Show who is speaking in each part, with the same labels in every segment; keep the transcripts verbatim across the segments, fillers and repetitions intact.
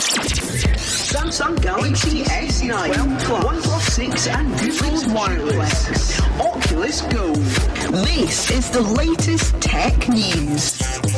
Speaker 1: Samsung Galaxy S nine, OnePlus six and Google Wireless, Oculus Go. This is the latest tech news.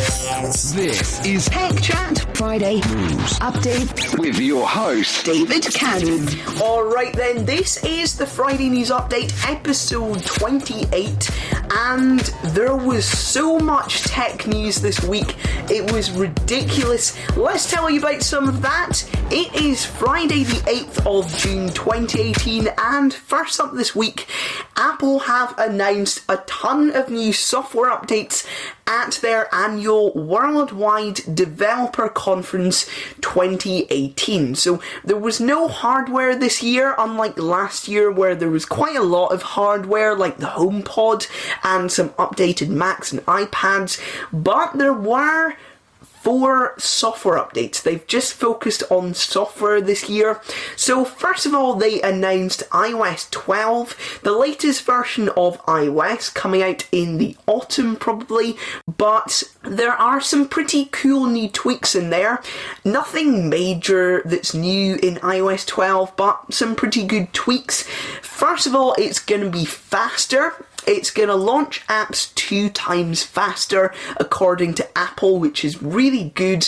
Speaker 2: This is
Speaker 1: Tech Chat Friday
Speaker 2: News
Speaker 1: Update
Speaker 2: with your host,
Speaker 1: David Cannon. Alright then, this is the Friday News Update, episode twenty-eight, and there was so much tech news this week, it was ridiculous. Let's tell you about some of that. It is Friday the eighth of June twenty eighteen, and first up this week, Apple have announced a ton of new software updates at their annual Worldwide Developer Conference twenty eighteen. So there was no hardware this year, unlike last year where there was quite a lot of hardware like the HomePod and some updated Macs and iPads, but there were four software updates. They've just focused on software this year. So first of all, they announced i O S twelve, the latest version of iOS coming out in the autumn probably, but there are some pretty cool new tweaks in there. Nothing major that's new in i O S twelve, but some pretty good tweaks. First of all, it's going to be faster. It's going to launch apps two times faster, according to Apple, which is really good.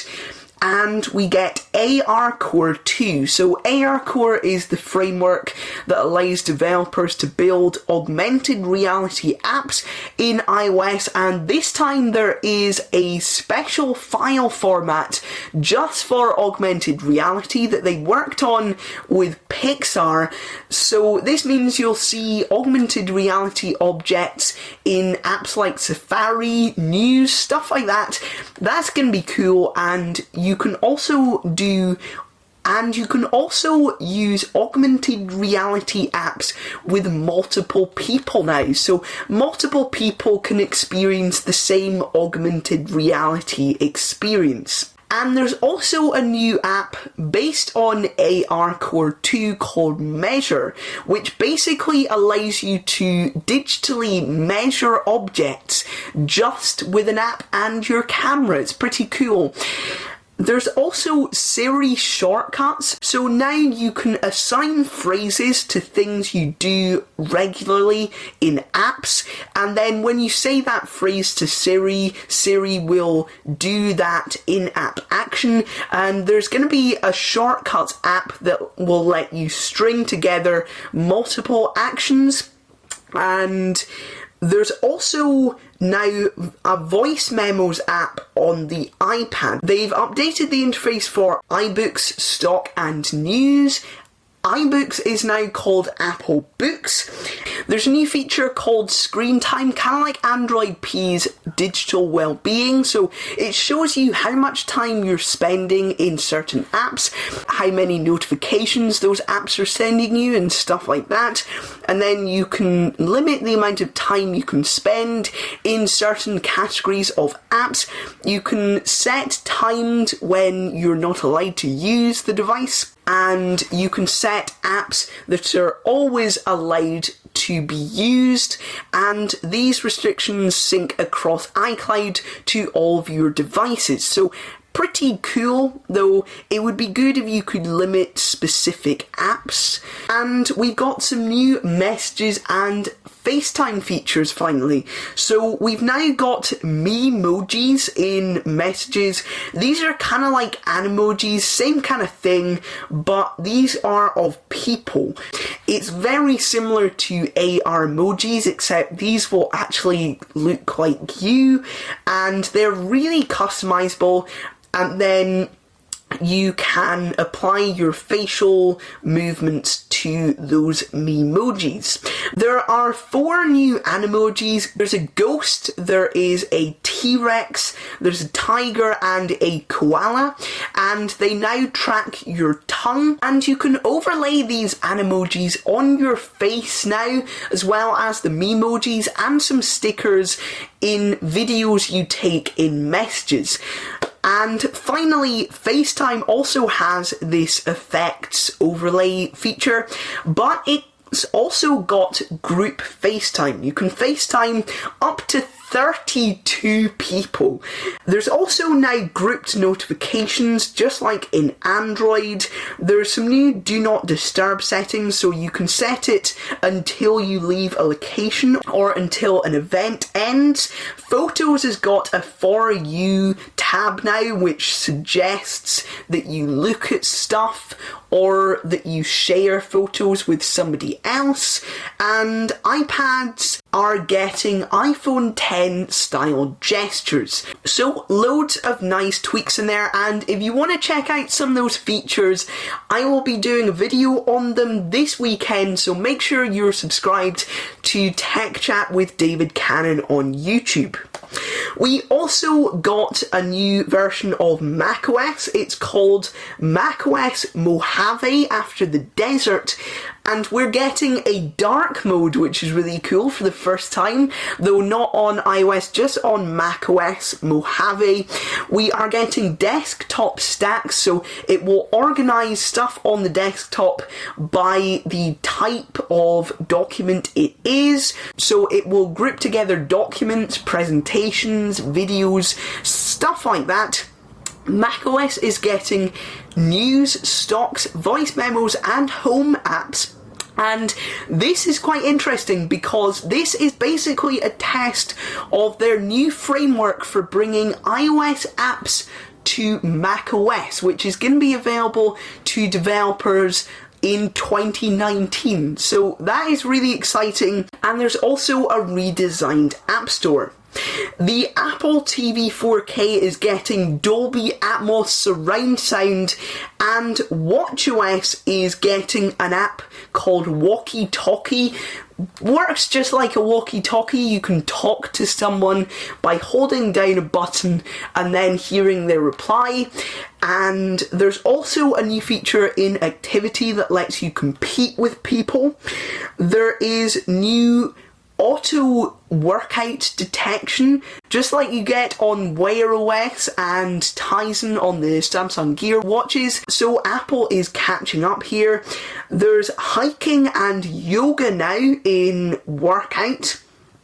Speaker 1: And we get ARCore two. So ARCore is the framework that allows developers to build augmented reality apps in iOS, and this time there is a special file format just for augmented reality that they worked on with Pixar. So this means you'll see augmented reality objects in apps like Safari, News, stuff like that. That's going to be cool, and you can also do And you can also use augmented reality apps with multiple people now. So multiple people can experience the same augmented reality experience. And there's also a new app based on ARCore two called Measure, which basically allows you to digitally measure objects just with an app and your camera. It's pretty cool. There's also Siri shortcuts, so now you can assign phrases to things you do regularly in apps, and then when you say that phrase to Siri, Siri will do that in-app action. And there's going to be a shortcuts app that will let you string together multiple actions, and there's also now a voice memos app on the iPad. They've updated the interface for iBooks, Stock and News. iBooks is now called Apple Books. There's a new feature called Screen Time, kind of like Android P's digital well-being. So it shows you how much time you're spending in certain apps, how many notifications those apps are sending you and stuff like that. And then you can limit the amount of time you can spend in certain categories of apps. You can set times when you're not allowed to use the device, and you can set apps that are always allowed to be used, and these restrictions sync across iCloud to all of your devices. So pretty cool, though it would be good if you could limit specific apps. And we've got some new messages and FaceTime features finally. So we've now got Memojis in messages. These are kind of like Animojis, same kind of thing, but these are of people. It's very similar to ARmojis, except these will actually look like you, and they're really customizable. And then you can apply your facial movements to those Memojis. There are four new Animojis. There's a ghost, there is a T-Rex, there's a tiger and a koala, and they now track your tongue, and you can overlay these Animojis on your face now, as well as the Memojis and some stickers in videos you take in messages. And finally, FaceTime also has this effects overlay feature, but it's also got group FaceTime. You can FaceTime up to thirty-two people. There's also now grouped notifications, just like in Android. There's some new do not disturb settings, so you can set it until you leave a location or until an event ends. Photos has got a For You tab now, which suggests that you look at stuff or that you share photos with somebody else. And iPads are getting iPhone ten style gestures. So loads of nice tweaks in there, and if you want to check out some of those features, I will be doing a video on them this weekend, so make sure you're subscribed to Tech Chat with David Cannon on YouTube. We also got a new version of macOS. It's called macOS Mojave, after the desert, and we're getting a dark mode, which is really cool for the first time, though not on iOS, just on macOS Mojave. We are getting desktop stacks, so it will organise stuff on the desktop by the type of document it is. So it will group together documents, presentations, videos, stuff like that. macOS is getting news, stocks, voice memos, and home apps. And this is quite interesting because this is basically a test of their new framework for bringing iOS apps to macOS, which is going to be available to developers in twenty nineteen. So that is really exciting. And there's also a redesigned App Store. The Apple T V four K is getting Dolby Atmos surround sound, and watchOS is getting an app called Walkie Talkie. Works just like a walkie-talkie. You can talk to someone by holding down a button and then hearing their reply. And there's also a new feature in Activity that lets you compete with people. There is new auto workout detection, just like you get on Wear O S and Tizen on the Samsung Gear watches. So Apple is catching up here. There's hiking and yoga now in Workout.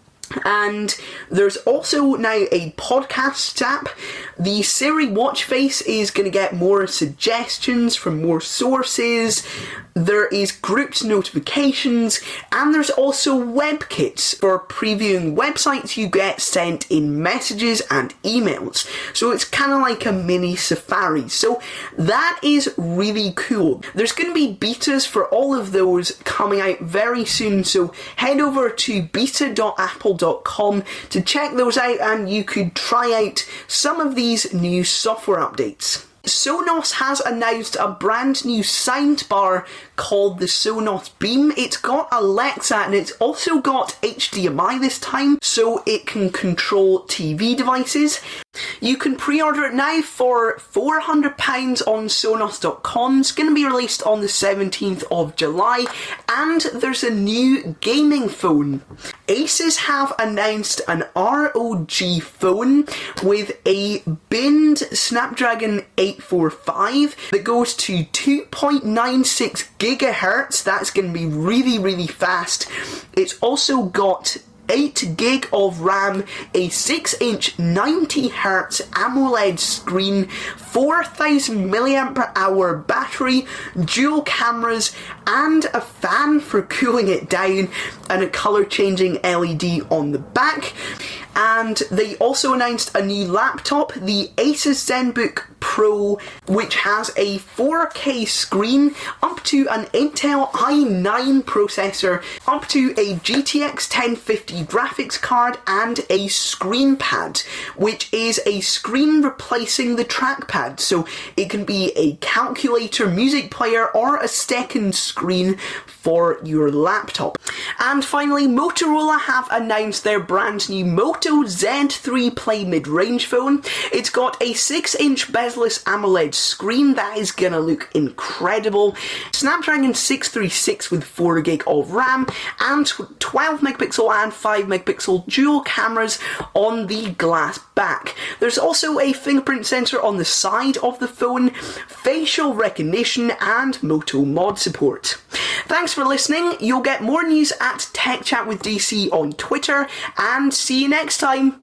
Speaker 1: And there's also now a podcast app. The Siri watch face is going to get more suggestions from more sources. There is grouped notifications, and there's also WebKits. For previewing websites, you get sent in messages and emails. So it's kind of like a mini Safari. So that is really cool. There's going to be betas for all of those coming out very soon. So head over to beta dot apple dot com to check those out, and you could try out some of these new software updates. Sonos has announced a brand new soundbar called the Sonos Beam. It's got Alexa and it's also got H D M I this time, so it can control T V devices. You can pre-order it now for four hundred pounds on Sonos dot com. It's going to be released on the seventeenth of July, and there's a new gaming phone. Asus have announced an R O G phone with a binned Snapdragon eight forty-five that goes to two point nine six gigahertz. That's going to be really, really fast. It's also got eight gig of RAM, a six inch ninety hertz AMOLED screen, four thousand milliamp hour battery, dual cameras, and a fan for cooling it down, and a colour changing L E D on the back. And they also announced a new laptop, the Asus ZenBook Pro, which has a four K screen, up to an Intel i nine processor, up to a G T X ten fifty graphics card, and a screen pad, which is a screen replacing the trackpad. So it can be a calculator, music player, or a second screen for your laptop. And finally, Motorola have announced their brand new Moto Z three Play mid-range phone. It's got a six inch bezel-less AMOLED screen that is gonna look incredible, Snapdragon six thirty-six with four gig of RAM, and twelve megapixel and five megapixel dual cameras on the glass back. There's also a fingerprint sensor on the side of the phone, facial recognition, and Moto Mod support. Thanks for listening. You'll get more news at Tech Chat with D C on Twitter, and see you next time.